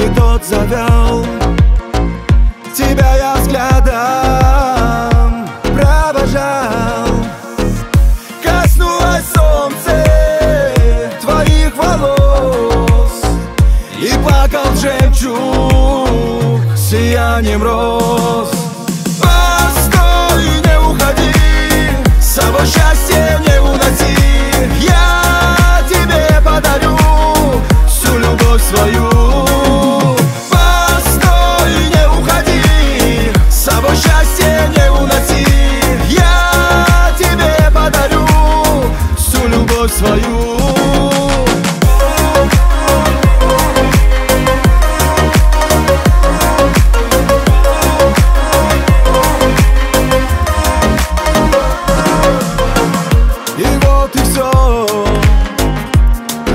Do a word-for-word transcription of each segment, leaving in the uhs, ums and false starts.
тот завел. Тебя я взглядом провожал. Коснулось солнце твоих волос, и плакал жемчуг сиянием роз. Постой, не уходи, с собой счастье не уноси. Я тебе подарю всю любовь свою. Постой, не уходи, с собой счастье не уноси. Я тебе подарю всю любовь свою.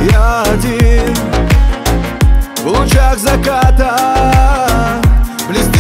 В лучах заката, близ